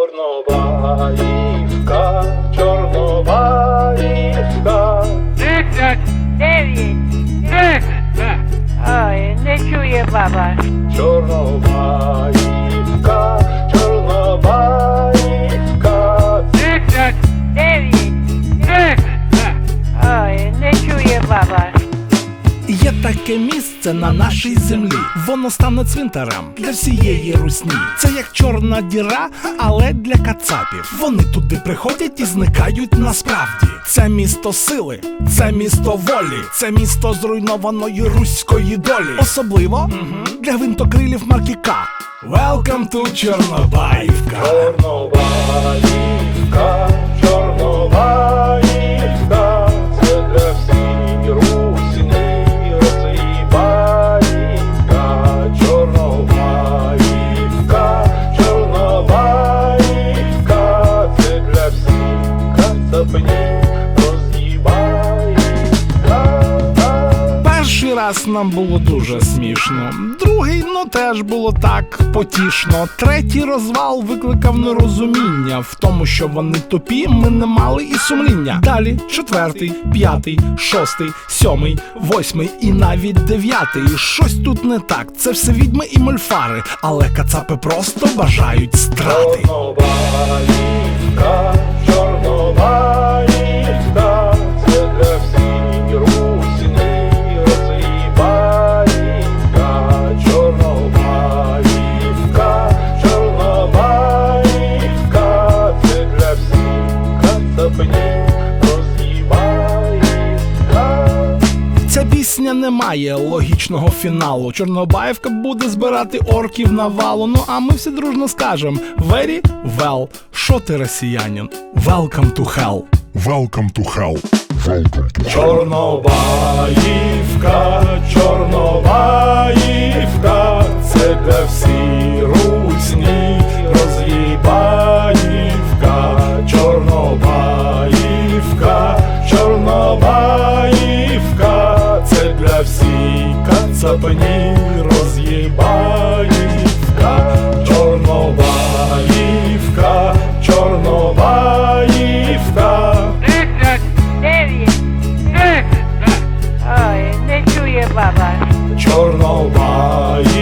Чорнобаївка, Чорнобаївка. 10, 9, 10. Ой, не чує баба. Чорнобаївка, Чорнобаївка. 10, 9, 10. Ой, не чує баба. Є таке місце на нашій землі, воно стане цвинтарем для всієї русні. Це як чорна діра, але для кацапів. Вони туди приходять і зникають насправді. Це місто сили, це місто волі, це місто зруйнованої руської долі. Особливо для гвинтокрилів марки К. Welcome to Чорнобаївка. Чорнобаївка, Чорнобаївка. Це для всієї русні роз'їбаївка. Чорнобаївка, Чорнобаївка. Це для всіх кацапнів роз'їбаївка. Перший раз нам було дуже смішно, другий, теж було так потішно. Третій розвал викликав нерозуміння в тому, що вони тупі, ми не мали і сумління. Далі четвертий, п'ятий, шостий, сьомий, восьмий і навіть дев'ятий. Щось тут не так, це все відьми і мольфари, але кацапи просто бажають страти. Чорнобаївка, Чорнобаївка. Це для всієї русні роз'їбаївка. Чорнобаївка, Чорнобаївка. Це для всіх кацапнів роз'їбаївка. Ця пісня не має логічного фіналу. Чорнобаївка буде збирати орків навалу. Ну а ми всі дружно скажем very well. Шо ти, росіянин? Welcome to hell. Welcome to hell. Welcome to hell. Чорнобаївка, Чорнобаївка. Це для всій русні роз'їбаївка. Чорнобаївка, Чорнобаївка. Це для всіх кацапні роз'їбаївка. Чорнобаївка, Чорнобаївка. 10, 9, 10. Ой, не чує баба. Чорнобаївка.